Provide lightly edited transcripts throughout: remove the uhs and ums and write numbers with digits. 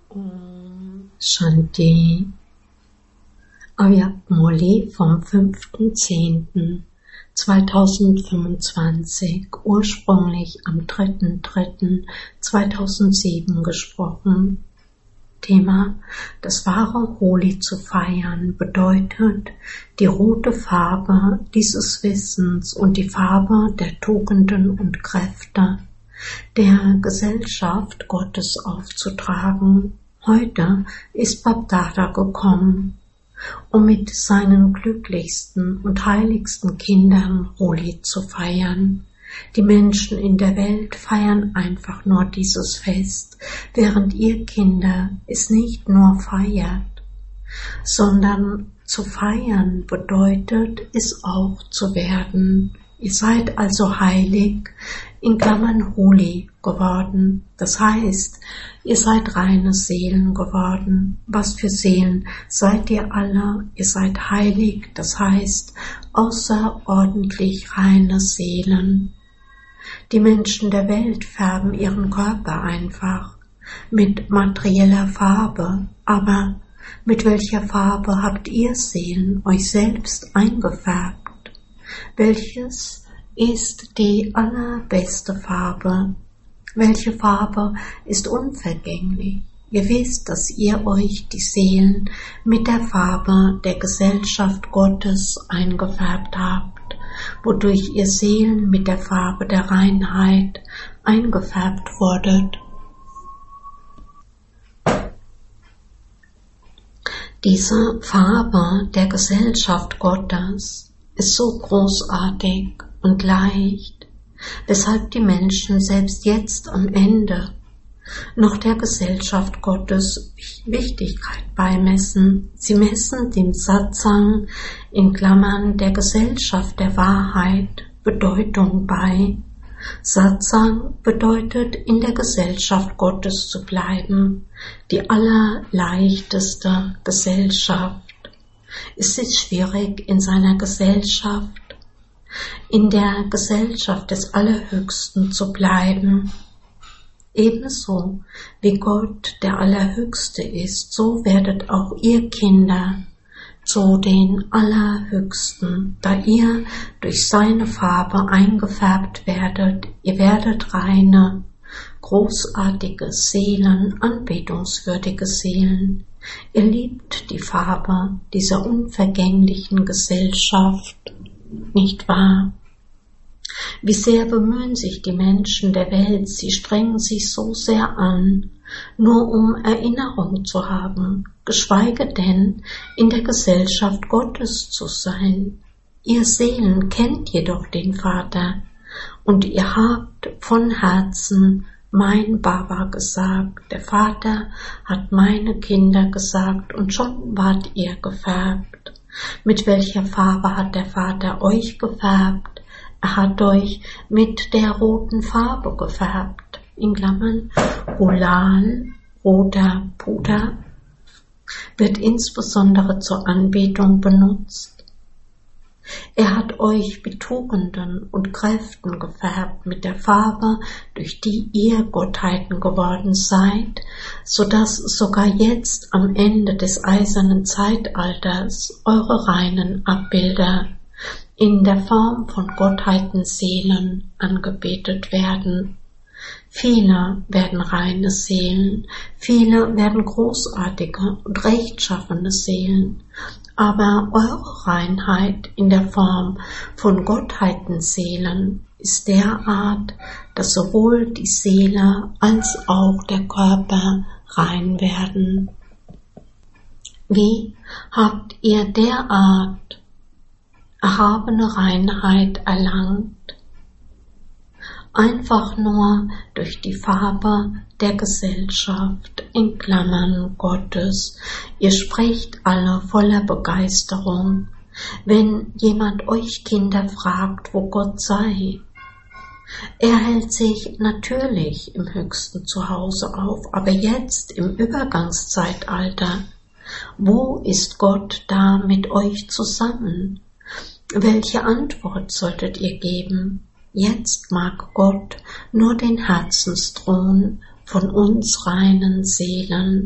Shanti. Avyakt-Murli vom 5.10.2025, ursprünglich am 3.3.2007 gesprochen. Thema: Das wahre Holi zu feiern bedeutet, die rote Farbe dieses Wissens und die Farbe der Tugenden und Kräfte der Gesellschaft Gottes aufzutragen. Heute ist Babdada gekommen, um mit seinen glücklichsten und heiligsten Kindern Holi zu feiern. Die Menschen in der Welt feiern einfach nur dieses Fest, während ihr Kinder es nicht nur feiert, sondern zu feiern bedeutet, es auch zu werden. Ihr seid also heilig, in Klammern Holi, geworden. Das heißt, ihr seid reine Seelen geworden. Was für Seelen seid ihr alle? Ihr seid heilig, das heißt außerordentlich reine Seelen. Die Menschen der Welt färben ihren Körper einfach mit materieller Farbe, aber mit welcher Farbe habt ihr Seelen euch selbst eingefärbt? Welches ist die allerbeste Farbe? Welche Farbe ist unvergänglich? Ihr wisst, dass ihr euch die Seelen mit der Farbe der Gesellschaft Gottes eingefärbt habt, wodurch ihr Seelen mit der Farbe der Reinheit eingefärbt wurdet. Diese Farbe der Gesellschaft Gottes ist so großartig und leicht, weshalb die Menschen selbst jetzt am Ende noch der Gesellschaft Gottes Wichtigkeit beimessen. Sie messen dem Satsang in Klammern der Gesellschaft der Wahrheit Bedeutung bei. Satsang bedeutet, in der Gesellschaft Gottes zu bleiben, die allerleichteste Gesellschaft. Es ist schwierig, in seiner Gesellschaft, in der Gesellschaft des Allerhöchsten zu bleiben. Ebenso wie Gott der Allerhöchste ist, so werdet auch ihr Kinder zu den Allerhöchsten, da ihr durch seine Farbe eingefärbt werdet. Ihr werdet reine, großartige Seelen, anbetungswürdige Seelen. Ihr liebt die Farbe dieser unvergänglichen Gesellschaft, nicht wahr? Wie sehr bemühen sich die Menschen der Welt, sie strengen sich so sehr an, nur um Erinnerung zu haben, geschweige denn in der Gesellschaft Gottes zu sein. Ihr Seelen kennt jedoch den Vater, und ihr habt von Herzen mein Baba gesagt, der Vater hat meine Kinder gesagt, und schon wart ihr gefärbt. Mit welcher Farbe hat der Vater euch gefärbt? Er hat euch mit der roten Farbe gefärbt, in Klammern Gulal, roter Puder, wird insbesondere zur Anbetung benutzt. Er hat euch mit Tugenden und Kräften gefärbt, mit der Farbe, durch die ihr Gottheiten geworden seid, so dass sogar jetzt am Ende des eisernen Zeitalters eure reinen Abbilder in der Form von Gottheitenseelen angebetet werden. Viele werden reine Seelen, viele werden großartige und rechtschaffene Seelen, aber eure Reinheit in der Form von Gottheitenseelen ist derart, dass sowohl die Seele als auch der Körper rein werden. Wie habt ihr derart erhabene Reinheit erlangt? Einfach nur durch die Farbe der Gesellschaft, in Klammern Gottes. Ihr sprecht alle voller Begeisterung, wenn jemand euch Kinder fragt, wo Gott sei. Er hält sich natürlich im höchsten Zuhause auf, aber jetzt im Übergangszeitalter, wo ist Gott da mit euch zusammen? Welche Antwort solltet ihr geben? Jetzt mag Gott nur den Herzensthron von uns reinen Seelen.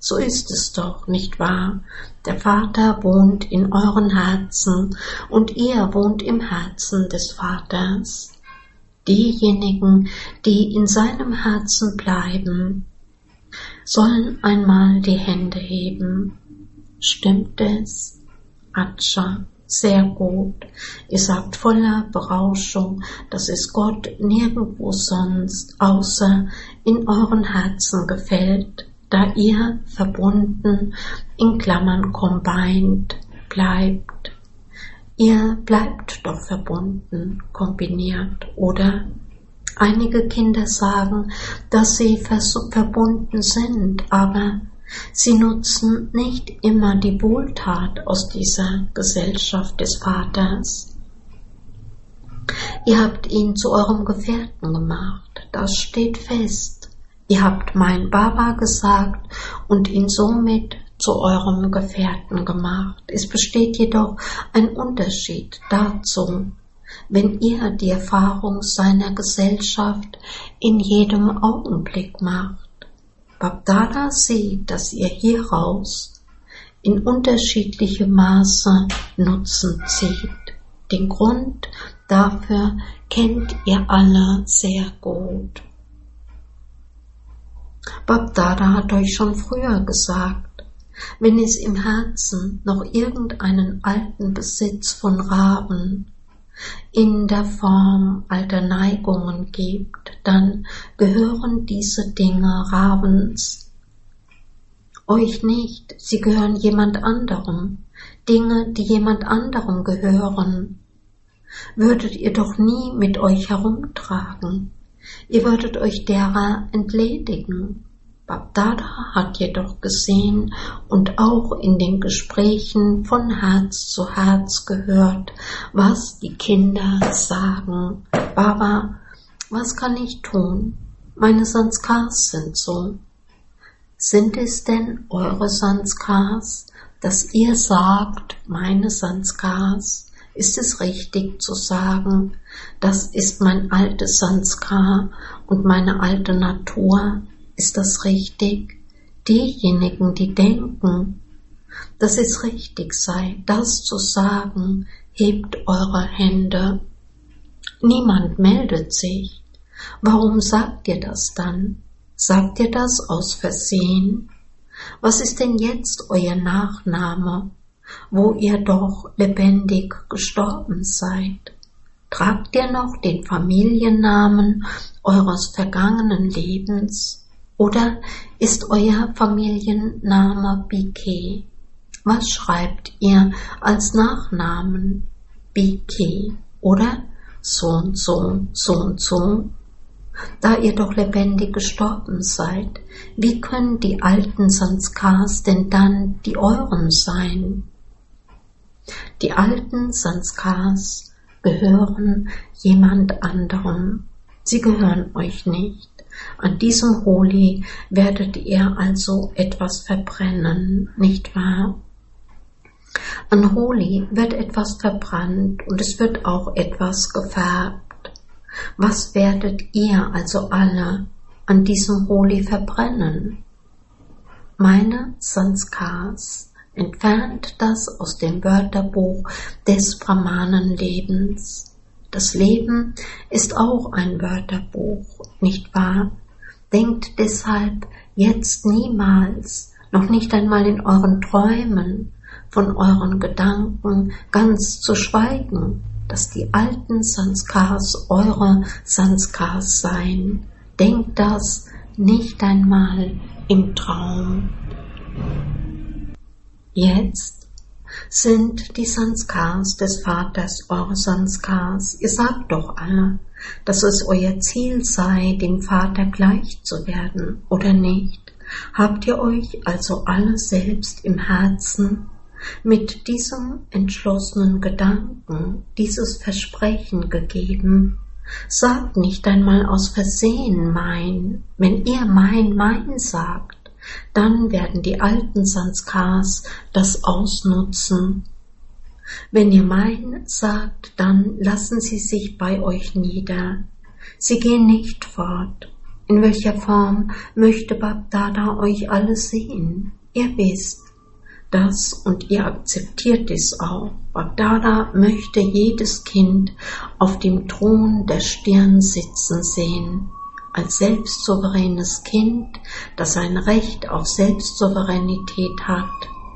So ist es doch, nicht wahr? Der Vater wohnt in euren Herzen und ihr wohnt im Herzen des Vaters. Diejenigen, die in seinem Herzen bleiben, sollen einmal die Hände heben. Stimmt es? Atscha, sehr gut. Ihr sagt voller Berauschung, dass es Gott nirgendwo sonst außer in euren Herzen gefällt, da ihr verbunden, in Klammern combined, bleibt. Ihr bleibt doch verbunden, kombiniert, oder? Einige Kinder sagen, dass sie verbunden sind, aber sie nutzen nicht immer die Wohltat aus dieser Gesellschaft des Vaters. Ihr habt ihn zu eurem Gefährten gemacht, das steht fest. Ihr habt mein Baba gesagt und ihn somit zu eurem Gefährten gemacht. Es besteht jedoch ein Unterschied dazu, wenn ihr die Erfahrung seiner Gesellschaft in jedem Augenblick macht. Babdada sieht, dass ihr hieraus in unterschiedlichem Maße Nutzen zieht. Den Grund dafür kennt ihr alle sehr gut. Babdada hat euch schon früher gesagt, wenn es im Herzen noch irgendeinen alten Besitz von Raben in der Form alter Neigungen gibt, dann gehören diese Dinge Ravens. Euch nicht, sie gehören jemand anderem, Dinge, die jemand anderem gehören, würdet ihr doch nie mit euch herumtragen. Ihr würdet euch derer entledigen. Babdada hat jedoch gesehen und auch in den Gesprächen von Herz zu Herz gehört, was die Kinder sagen. Baba, was kann ich tun? Meine Sanskars sind so. Sind es denn eure Sanskars, dass ihr sagt, meine Sanskars? Ist es richtig zu sagen, das ist mein altes Sanskar und meine alte Natur? Ist das richtig? Diejenigen, die denken, dass es richtig sei, das zu sagen, hebt eure Hände. Niemand meldet sich. Warum sagt ihr das dann? Sagt ihr das aus Versehen? Was ist denn jetzt euer Nachname, wo ihr doch lebendig gestorben seid? Tragt ihr noch den Familiennamen eures vergangenen Lebens? Oder ist euer Familienname BK? Was schreibt ihr als Nachnamen? BK oder so und so, so und so? Da ihr doch lebendig gestorben seid, wie können die alten Sanskars denn dann die euren sein? Die alten Sanskars gehören jemand anderem. Sie gehören euch nicht. An diesem Holi werdet ihr also etwas verbrennen, nicht wahr? An Holi wird etwas verbrannt und es wird auch etwas gefärbt. Was werdet ihr also alle an diesem Holi verbrennen? Meine Sanskars, entfernt das aus dem Wörterbuch des Brahmanenlebens. Das Leben ist auch ein Wörterbuch, nicht wahr? Denkt deshalb jetzt niemals, noch nicht einmal in euren Träumen, von euren Gedanken ganz zu schweigen, dass die alten Sanskars eure Sanskars seien. Denkt das nicht einmal im Traum. Jetzt sind die Sanskars des Vaters eure Sanskars. Ihr sagt doch alle, dass es euer Ziel sei, dem Vater gleich zu werden, oder nicht? Habt ihr euch also alle selbst im Herzen mit diesem entschlossenen Gedanken, dieses Versprechen gegeben? Sagt nicht einmal aus Versehen mein. Wenn ihr mein sagt, dann werden die alten Sanskars das ausnutzen. Wenn ihr mein sagt, dann lassen sie sich bei euch nieder. Sie gehen nicht fort. In welcher Form möchte Bab-Dada euch alle sehen? Ihr wisst das und ihr akzeptiert es auch. Bab-Dada möchte jedes Kind auf dem Thron der Stirn sitzen sehen, als selbstsouveränes Kind, das ein Recht auf Selbstsouveränität hat.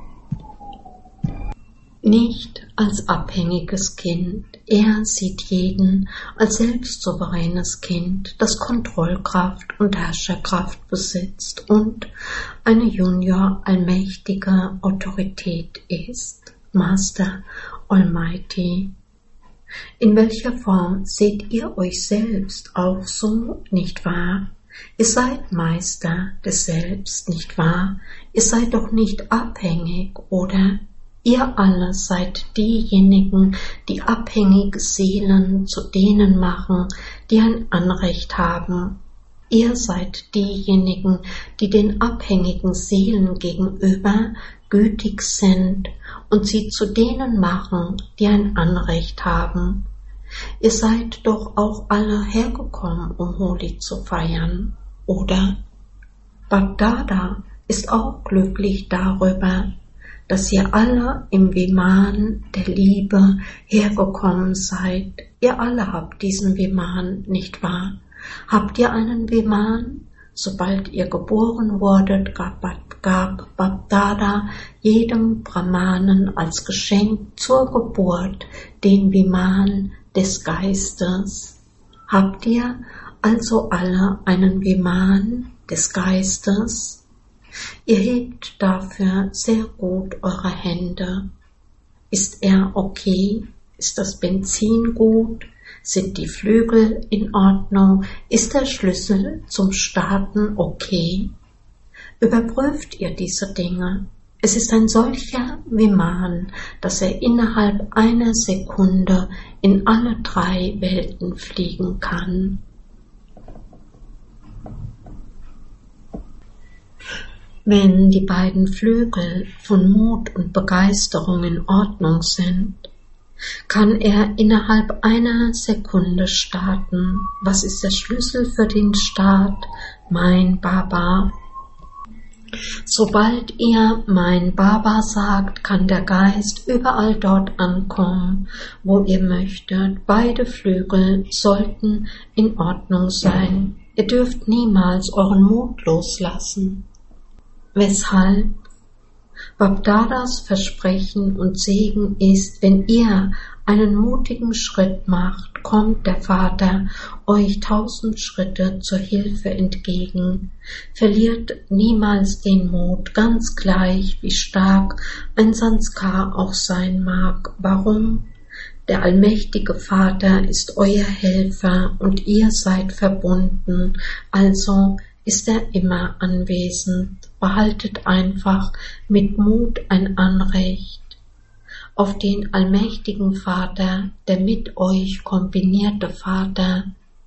Nicht als abhängiges Kind. Er sieht jeden als selbstsouveränes Kind, das Kontrollkraft und Herrscherkraft besitzt und eine Junior-allmächtige Autorität ist. Master Almighty. In welcher Form seht ihr euch selbst auch so, nicht wahr? Ihr seid Meister des Selbst, nicht wahr? Ihr seid doch nicht abhängig, oder? Ihr alle seid diejenigen, die abhängige Seelen zu denen machen, die ein Anrecht haben. Ihr seid diejenigen, die den abhängigen Seelen gegenüber gütig sind und sie zu denen machen, die ein Anrecht haben. Ihr seid doch auch alle hergekommen, um Holi zu feiern, oder? Bab-Dada ist auch glücklich darüber, dass ihr alle im Viman der Liebe hergekommen seid. Ihr alle habt diesen Viman, nicht wahr? Habt ihr einen Viman? Sobald ihr geboren wurdet, gab Bab-Dada jedem Brahmanen als Geschenk zur Geburt den Viman des Geistes. Habt ihr also alle einen Viman des Geistes? Ihr hebt dafür sehr gut eure Hände. Ist er okay? Ist das Benzin gut? Sind die Flügel in Ordnung? Ist der Schlüssel zum Starten okay? Überprüft ihr diese Dinge? Es ist ein solcher Viman, dass er innerhalb einer Sekunde in alle 3 Welten fliegen kann. Wenn die beiden Flügel von Mut und Begeisterung in Ordnung sind, kann er innerhalb einer Sekunde starten. Was ist der Schlüssel für den Start? Mein Baba. Sobald ihr mein Baba sagt, kann der Geist überall dort ankommen, wo ihr möchtet. Beide Flügel sollten in Ordnung sein. Ihr dürft niemals euren Mut loslassen. Weshalb? Bab-Dadas Versprechen und Segen ist, wenn ihr einen mutigen Schritt macht, kommt der Vater euch 1000 Schritte zur Hilfe entgegen. Verliert niemals den Mut, ganz gleich, wie stark ein Sanskar auch sein mag. Warum? Der allmächtige Vater ist euer Helfer und ihr seid verbunden, also ist er immer anwesend. Behaltet einfach mit Mut ein Anrecht auf den allmächtigen Vater, der mit euch kombinierte Vater,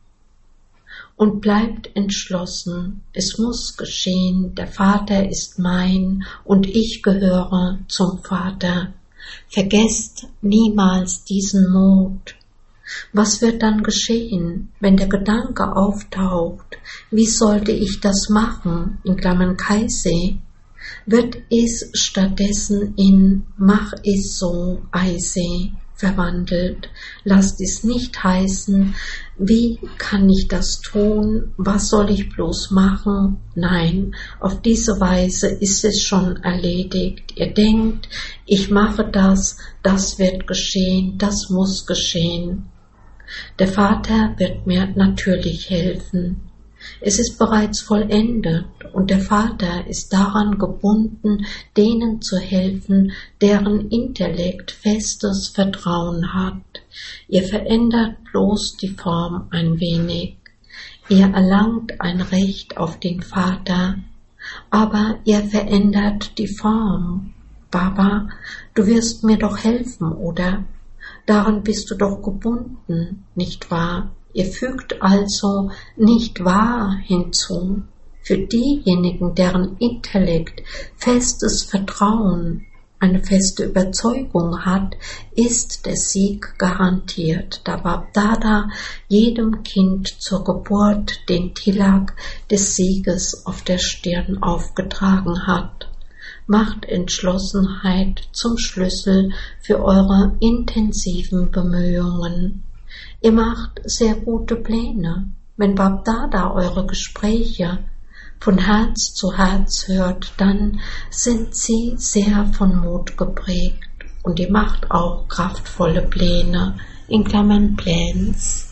und bleibt entschlossen. Es muss geschehen, der Vater ist mein und ich gehöre zum Vater. Vergesst niemals diesen Mut. Was wird dann geschehen, wenn der Gedanke auftaucht? Wie sollte ich das machen? In Klammern Kaise. Wird es stattdessen in Mach es so, Eise verwandelt? Lasst es nicht heißen, wie kann ich das tun? Was soll ich bloß machen? Nein, auf diese Weise ist es schon erledigt. Ihr denkt, ich mache das, das wird geschehen, das muss geschehen. Der Vater wird mir natürlich helfen. Es ist bereits vollendet und der Vater ist daran gebunden, denen zu helfen, deren Intellekt festes Vertrauen hat. Ihr verändert bloß die Form ein wenig. Ihr erlangt ein Recht auf den Vater, aber ihr verändert die Form. Baba, du wirst mir doch helfen, oder? Daran bist du doch gebunden, nicht wahr? Ihr fügt also nicht wahr hinzu. Für diejenigen, deren Intellekt festes Vertrauen eine feste Überzeugung hat, ist der Sieg garantiert, da BapDada jedem Kind zur Geburt den Tilak des Sieges auf der Stirn aufgetragen hat. Macht Entschlossenheit zum Schlüssel für eure intensiven Bemühungen. Ihr macht sehr gute Pläne. Wenn BapDada eure Gespräche von Herz zu Herz hört, dann sind sie sehr von Mut geprägt und ihr macht auch kraftvolle Pläne, in Klammern Plans.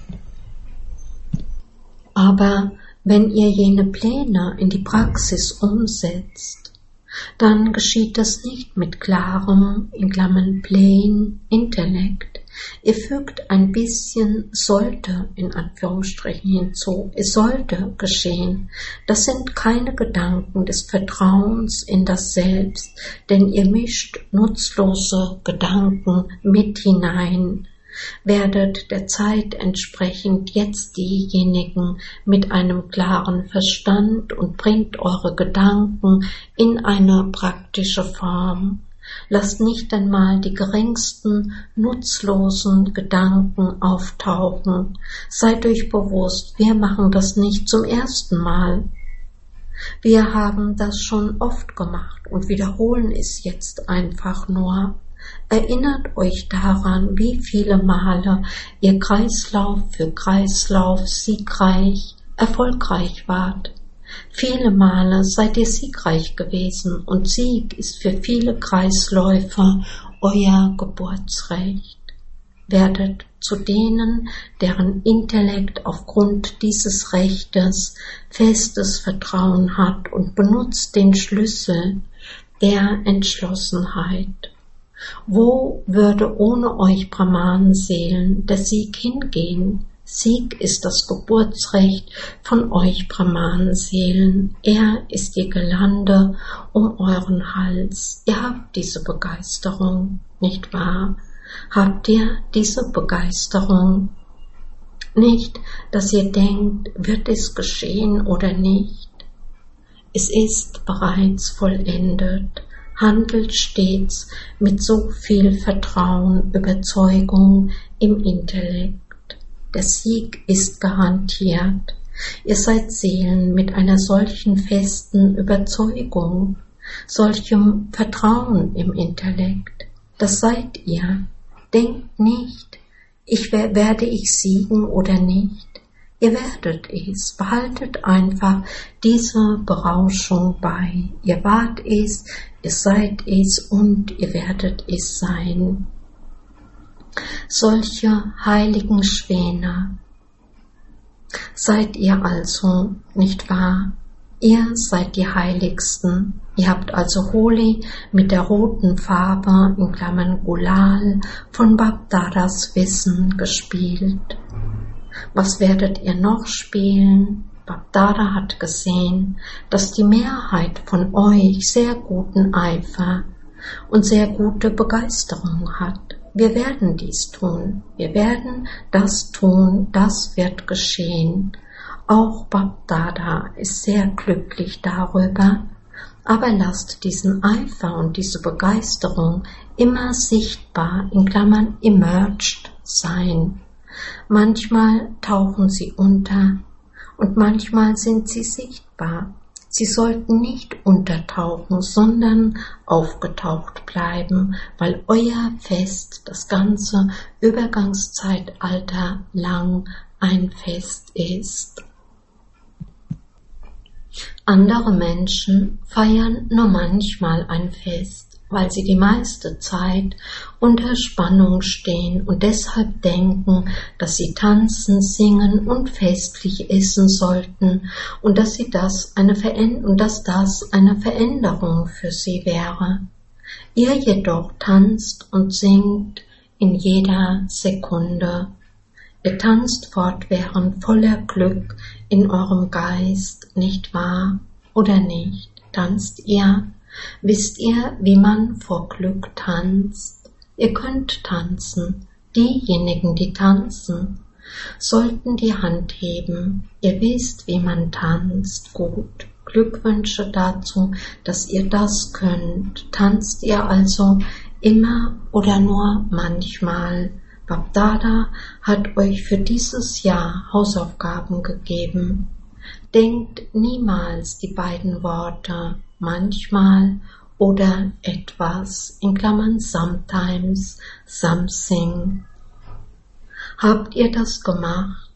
Aber wenn ihr jene Pläne in die Praxis umsetzt, dann geschieht das nicht mit klarem, in Klammern plain, Intellekt. Ihr fügt ein bisschen sollte in Anführungsstrichen hinzu. Es sollte geschehen. Das sind keine Gedanken des Vertrauens in das Selbst, denn ihr mischt nutzlose Gedanken mit hinein. Werdet der Zeit entsprechend jetzt diejenigen mit einem klaren Verstand und bringt eure Gedanken in eine praktische Form. Lasst nicht einmal die geringsten nutzlosen Gedanken auftauchen. Seid euch bewusst, wir machen das nicht zum ersten Mal. Wir haben das schon oft gemacht und wiederholen es jetzt einfach nur. Erinnert euch daran, wie viele Male ihr Kreislauf für Kreislauf siegreich, erfolgreich wart. Viele Male seid ihr siegreich gewesen und Sieg ist für viele Kreisläufe euer Geburtsrecht. Werdet zu denen, deren Intellekt aufgrund dieses Rechtes festes Vertrauen hat und benutzt den Schlüssel der Entschlossenheit. Wo würde ohne euch Brahmanenseelen der Sieg hingehen? Sieg ist das Geburtsrecht von euch Brahmanenseelen. Er ist ihr Gelande um euren Hals. Ihr habt diese Begeisterung, nicht wahr? Habt ihr diese Begeisterung? Nicht, dass ihr denkt, wird es geschehen oder nicht. Es ist bereits vollendet. Handelt stets mit so viel Vertrauen, Überzeugung im Intellekt. Der Sieg ist garantiert. Ihr seid Seelen mit einer solchen festen Überzeugung, solchem Vertrauen im Intellekt. Das seid ihr. Denkt nicht, werde ich siegen oder nicht. Ihr werdet es. Behaltet einfach diese Berauschung bei. Ihr wart es, ihr seid es und ihr werdet es sein. Solche heiligen Schwäne seid ihr also, nicht wahr? Ihr seid die Heiligsten. Ihr habt also Holi mit der roten Farbe, in Klammern Gulal, von BapDadas Wissen gespielt. Was werdet ihr noch spielen? BapDada hat gesehen, dass die Mehrheit von euch sehr guten Eifer und sehr gute Begeisterung hat. Wir werden dies tun. Wir werden das tun. Das wird geschehen. Auch BapDada ist sehr glücklich darüber. Aber lasst diesen Eifer und diese Begeisterung immer sichtbar, in Klammern emerged, sein. Manchmal tauchen sie unter und manchmal sind sie sichtbar. Sie sollten nicht untertauchen, sondern aufgetaucht bleiben, weil euer Fest das ganze Übergangszeitalter lang ein Fest ist. Andere Menschen feiern nur manchmal ein Fest, weil sie die meiste Zeit unter Spannung stehen und deshalb denken, dass sie tanzen, singen und festlich essen sollten und dass das eine Veränderung für sie wäre. Ihr jedoch tanzt und singt in jeder Sekunde. Ihr tanzt fortwährend voller Glück in eurem Geist, nicht wahr? Oder nicht? Tanzt ihr? Wisst ihr, wie man vor Glück tanzt? Ihr könnt tanzen. Diejenigen, die tanzen, sollten die Hand heben. Ihr wisst, wie man tanzt. Gut. Glückwünsche dazu, dass ihr das könnt. Tanzt ihr also immer oder nur manchmal? BapDada hat euch für dieses Jahr Hausaufgaben gegeben. Denkt niemals die beiden Worte manchmal oder etwas in Klammern sometimes, something. Habt ihr das gemacht?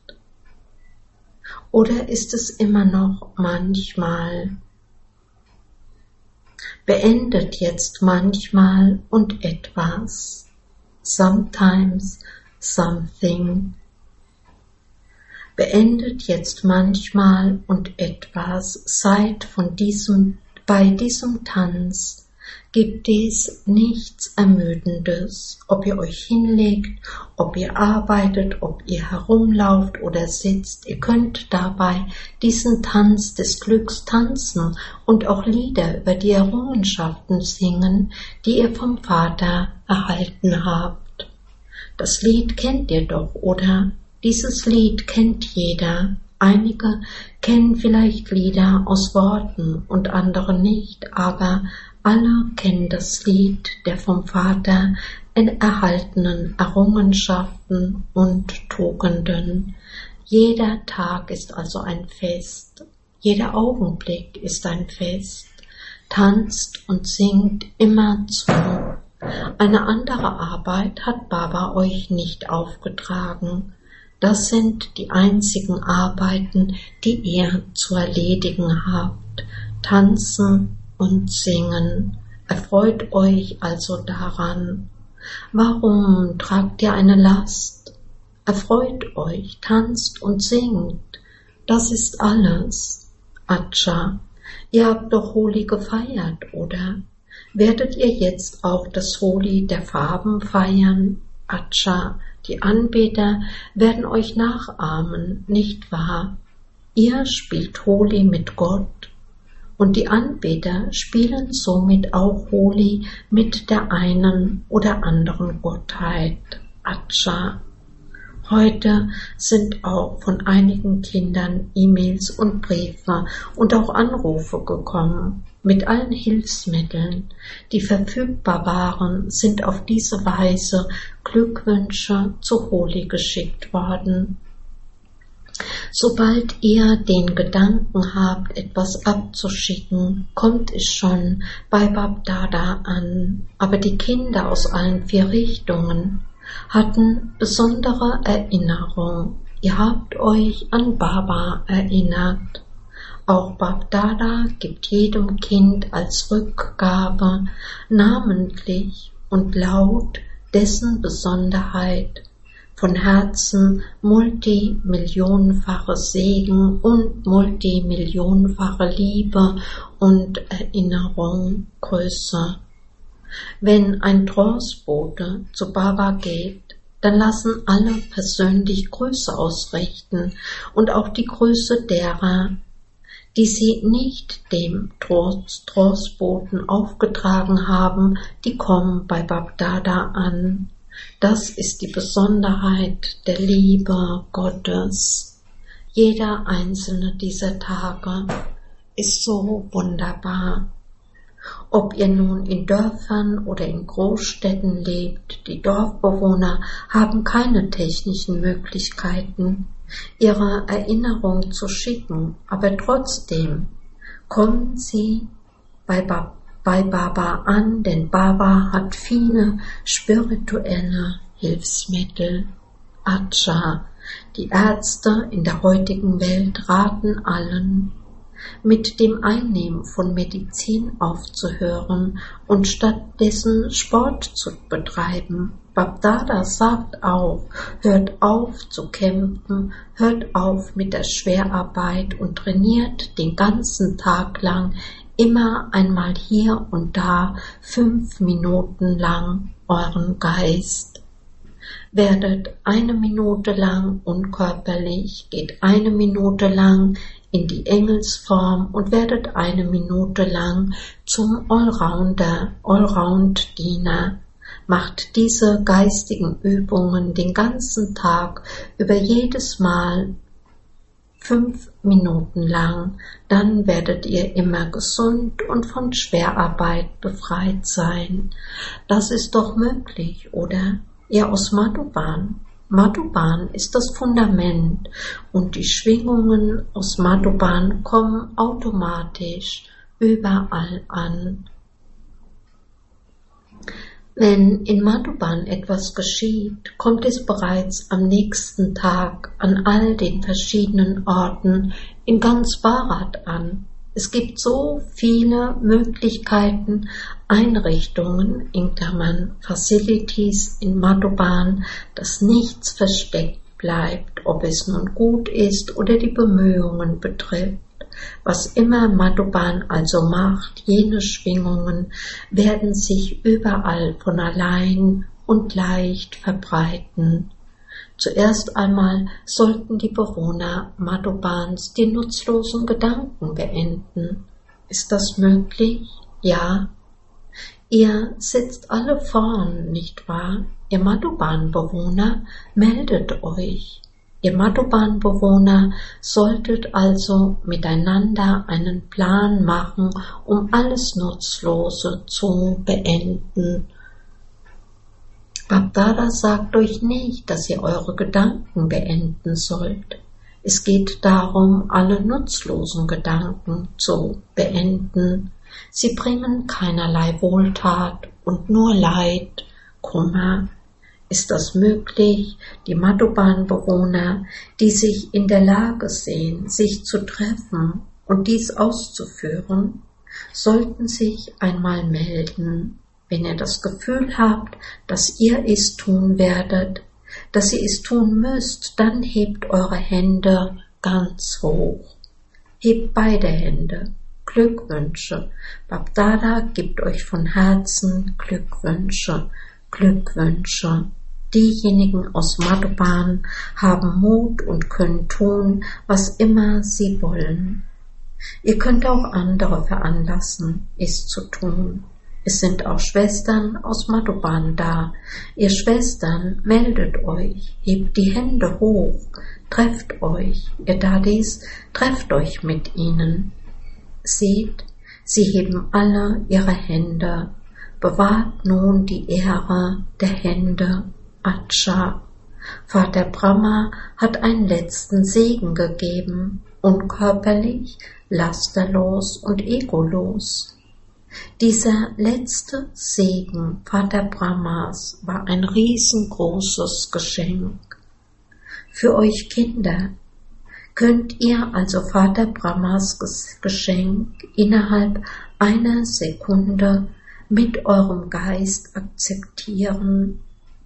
Oder ist es immer noch manchmal? Beendet jetzt manchmal und etwas. Sometimes, something. Beendet jetzt manchmal und etwas. Seid bei diesem Tanz. Gibt es nichts Ermüdendes, ob ihr euch hinlegt, ob ihr arbeitet, ob ihr herumlauft oder sitzt. Ihr könnt dabei diesen Tanz des Glücks tanzen und auch Lieder über die Errungenschaften singen, die ihr vom Vater erhalten habt. Das Lied kennt ihr doch, oder? Dieses Lied kennt jeder. Einige kennen vielleicht Lieder aus Worten und andere nicht, aber alle kennen das Lied der vom Vater erhaltenen Errungenschaften und Tugenden. Jeder Tag ist also ein Fest, jeder Augenblick ist ein Fest. Tanzt und singt immerzu. Eine andere Arbeit hat Baba euch nicht aufgetragen. Das sind die einzigen Arbeiten, die ihr zu erledigen habt. Tanzen und singen. Erfreut euch also daran. Warum tragt ihr eine Last? Erfreut euch, tanzt und singt. Das ist alles. Atscha, ihr habt doch Holi gefeiert, oder? Werdet ihr jetzt auch das Holi der Farben feiern? Atscha, die Anbeter werden euch nachahmen, nicht wahr? Ihr spielt Holi mit Gott. Und die Anbeter spielen somit auch Holi mit der einen oder anderen Gottheit. Atscha. Heute sind auch von einigen Kindern E-Mails und Briefe und auch Anrufe gekommen. Mit allen Hilfsmitteln, die verfügbar waren, sind auf diese Weise Glückwünsche zu Holi geschickt worden. Sobald ihr den Gedanken habt, etwas abzuschicken, kommt es schon bei BapDada an. Aber die Kinder aus allen 4 Richtungen hatten besondere Erinnerung. Ihr habt euch an Baba erinnert. Auch BapDada gibt jedem Kind als Rückgabe namentlich und laut dessen Besonderheit von Herzen multimillionenfache Segen und multimillionenfache Liebe und Erinnerung, Größe. Wenn ein Trancebote zu Baba geht, dann lassen alle persönlich Grüße ausrichten und auch die Grüße derer, die sie nicht dem Tranceboten aufgetragen haben, die kommen bei BapDada an. Das ist die Besonderheit der Liebe Gottes. Jeder einzelne dieser Tage ist so wunderbar. Ob ihr nun in Dörfern oder in Großstädten lebt, die Dorfbewohner haben keine technischen Möglichkeiten, ihre Erinnerung zu schicken, aber trotzdem kommen sie bei Baba an, denn Baba hat viele spirituelle Hilfsmittel. Atscha, die Ärzte in der heutigen Welt raten allen, mit dem Einnehmen von Medizin aufzuhören und stattdessen Sport zu betreiben. BapDada sagt auch, hört auf zu kämpfen, hört auf mit der Schwerarbeit und trainiert den ganzen Tag lang immer einmal hier und da 5 Minuten lang euren Geist. Werdet 1 Minute lang unkörperlich, geht 1 Minute lang in die Engelsform und werdet 1 Minute lang zum Allround-Diener. Macht diese geistigen Übungen den ganzen Tag über jedes Mal 5 Minuten lang, dann werdet ihr immer gesund und von Schwerarbeit befreit sein. Das ist doch möglich, oder? Ihr aus Madhuban. Madhuban ist das Fundament und die Schwingungen aus Madhuban kommen automatisch überall an. Wenn in Madhuban etwas geschieht, kommt es bereits am nächsten Tag an all den verschiedenen Orten in ganz Bharat an. Es gibt so viele Möglichkeiten, Einrichtungen, in Klammern Facilities in Madhuban, dass nichts versteckt bleibt, ob es nun gut ist oder die Bemühungen betrifft. Was immer Madhuban also macht, jene Schwingungen werden sich überall von allein und leicht verbreiten. Zuerst einmal sollten die Bewohner Madhubans die nutzlosen Gedanken beenden. Ist das möglich? Ja. Ihr sitzt alle vorn, nicht wahr? Ihr Madhuban-Bewohner, meldet euch. Ihr Madhuban-Bewohner solltet also miteinander einen Plan machen, um alles Nutzlose zu beenden. Bapdada sagt euch nicht, dass ihr eure Gedanken beenden sollt. Es geht darum, alle nutzlosen Gedanken zu beenden. Sie bringen keinerlei Wohltat und nur Leid, Kummer. Ist das möglich? Die Madhuban-Bewohner, die sich in der Lage sehen, sich zu treffen und dies auszuführen, sollten sich einmal melden. Wenn ihr das Gefühl habt, dass ihr es tun werdet, dass ihr es tun müsst, dann hebt eure Hände ganz hoch. Hebt beide Hände. Glückwünsche. Bapdada gibt euch von Herzen Glückwünsche. Glückwünsche. Diejenigen aus Madhuban haben Mut und können tun, was immer sie wollen. Ihr könnt auch andere veranlassen, es zu tun. Es sind auch Schwestern aus Madhuban da. Ihr Schwestern, meldet euch, hebt die Hände hoch, trefft euch. Ihr Dadis, trefft euch mit ihnen. Seht, sie heben alle ihre Hände. Bewahrt nun die Ehre der Hände. Acha. Vater Brahma hat einen letzten Segen gegeben, unkörperlich, lasterlos und egolos. Dieser letzte Segen Vater Brahmas war ein riesengroßes Geschenk. Für euch Kinder könnt ihr also Vater Brahmas Geschenk innerhalb einer Sekunde mit eurem Geist akzeptieren.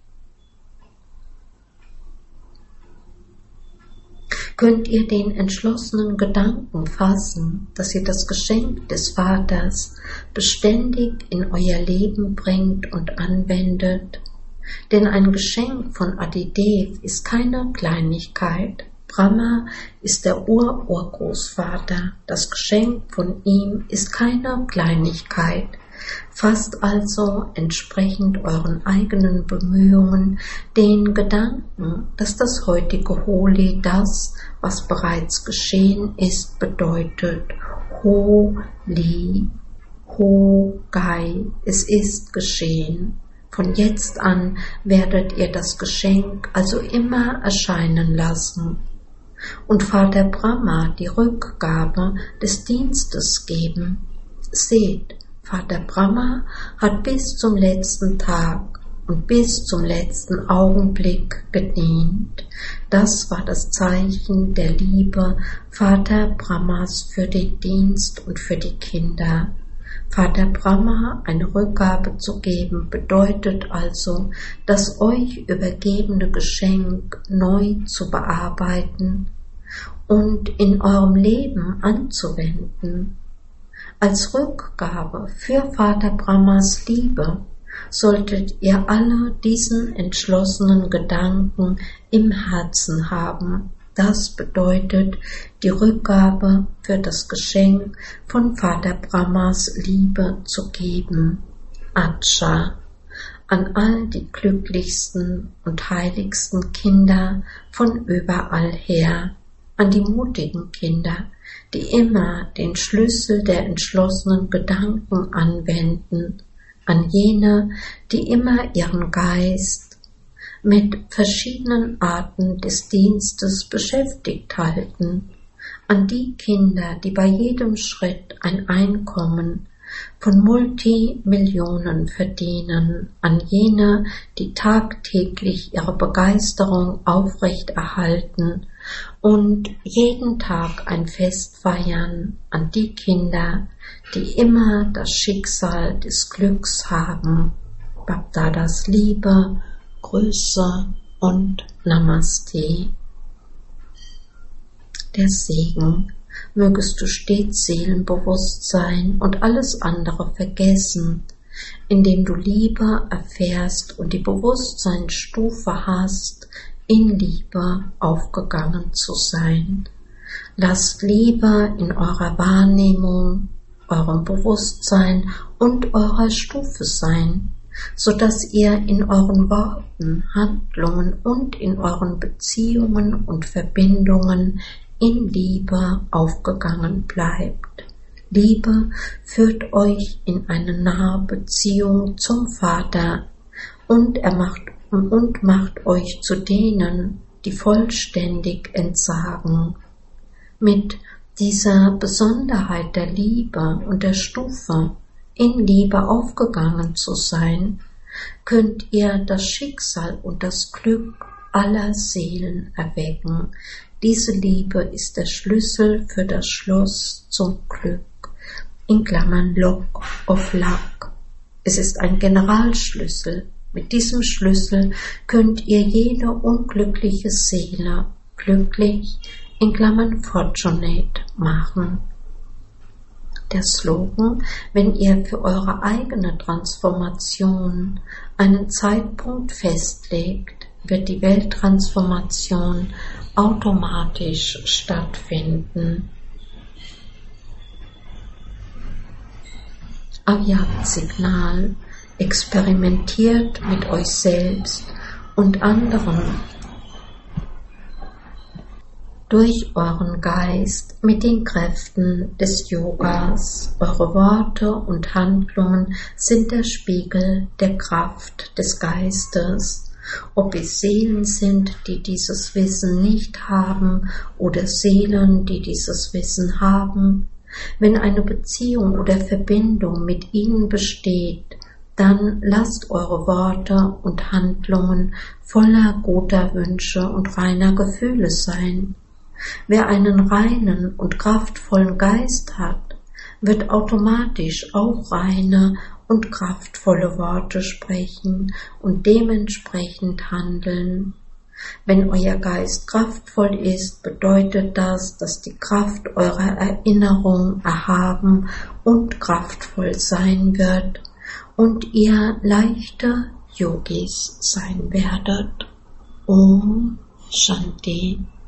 Könnt ihr den entschlossenen Gedanken fassen, dass ihr das Geschenk des Vaters beständig in euer Leben bringt und anwendet? Denn ein Geschenk von Adidev ist keine Kleinigkeit. Brahma ist der Urgroßvater. Das Geschenk von ihm ist keine Kleinigkeit. Fasst also entsprechend euren eigenen Bemühungen den Gedanken, dass das heutige Holi das, was bereits geschehen ist, bedeutet. Holi, Ho-Gai, es ist geschehen. Von jetzt an werdet ihr das Geschenk also immer erscheinen lassen und Vater Brahma die Rückgabe des Dienstes geben. Seht, Vater Brahma hat bis zum letzten Tag und bis zum letzten Augenblick gedient. Das war das Zeichen der Liebe Vater Brahmas für den Dienst und für die Kinder. Vater Brahma eine Rückgabe zu geben, bedeutet also, das euch übergebene Geschenk neu zu bearbeiten und in eurem Leben anzuwenden. Als Rückgabe für Vater Brahmas Liebe solltet ihr alle diesen entschlossenen Gedanken im Herzen haben. Das bedeutet die Rückgabe für das Geschenk von Vater Brahmas Liebe zu geben. Acha. An all die glücklichsten und heiligsten Kinder von überall her. an die mutigen Kinder, die immer den Schlüssel der entschlossenen Gedanken anwenden, an jene, die immer ihren Geist mit verschiedenen Arten des Dienstes beschäftigt halten, an die Kinder, die bei jedem Schritt ein Einkommen von Multimillionen verdienen, an jene, die tagtäglich ihre Begeisterung aufrechterhalten und jeden Tag ein Fest feiern, an die Kinder, die immer das Schicksal des Glücks haben. Bapdadas Liebe, Grüße und Namaste. Der Segen. Mögest du stets seelenbewusst sein und alles andere vergessen, indem du Liebe erfährst und die Bewusstseinsstufe hast, in Liebe aufgegangen zu sein. Lasst Liebe in eurer Wahrnehmung, eurem Bewusstsein und eurer Stufe sein, so dass ihr in euren Worten, Handlungen und in euren Beziehungen und Verbindungen in Liebe aufgegangen bleibt. Liebe führt euch in eine nahe Beziehung zum Vater und macht euch zu denen, die vollständig entsagen. Mit dieser Besonderheit der Liebe und der Stufe, in Liebe aufgegangen zu sein, könnt ihr das Schicksal und das Glück aller Seelen erwecken. Diese Liebe ist der Schlüssel für das Schloss zum Glück, in Klammern Lock of Luck. Es ist ein Generalschlüssel. Mit diesem Schlüssel könnt ihr jede unglückliche Seele glücklich, in Klammern fortunate, machen. Der Slogan: Wenn ihr für eure eigene Transformation einen Zeitpunkt festlegt, wird die Welttransformation automatisch stattfinden. Avyakt-Signal: Experimentiert mit euch selbst und anderen durch euren Geist mit den Kräften des Yogas. Eure Worte und Handlungen sind der Spiegel der Kraft des Geistes. Ob es Seelen sind, die dieses Wissen nicht haben, oder Seelen, die dieses Wissen haben, wenn eine Beziehung oder Verbindung mit ihnen besteht, dann lasst eure Worte und Handlungen voller guter Wünsche und reiner Gefühle sein. Wer einen reinen und kraftvollen Geist hat, wird automatisch auch reine und kraftvolle Worte sprechen und dementsprechend handeln. Wenn euer Geist kraftvoll ist, bedeutet das, dass die Kraft eurer Erinnerung erhaben und kraftvoll sein wird und ihr leichte Yogis sein werdet. Om Shanti.